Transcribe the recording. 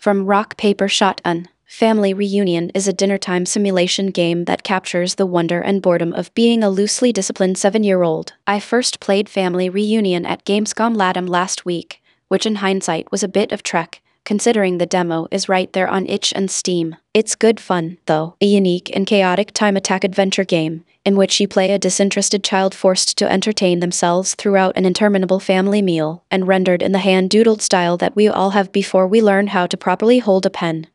From Rock Paper Shotgun. Family Reunion is a dinnertime simulation game that captures the wonder and boredom of being a loosely disciplined 7-year-old. I first played Family Reunion at Gamescom Latam last week, which in hindsight was a bit of trek, considering the demo is right there on itch and Steam. It's good fun, though, a unique and chaotic time attack adventure game, in which you play a disinterested child forced to entertain themselves throughout an interminable family meal, and rendered in the hand-doodled style that we all have before we learn how to properly hold a pen.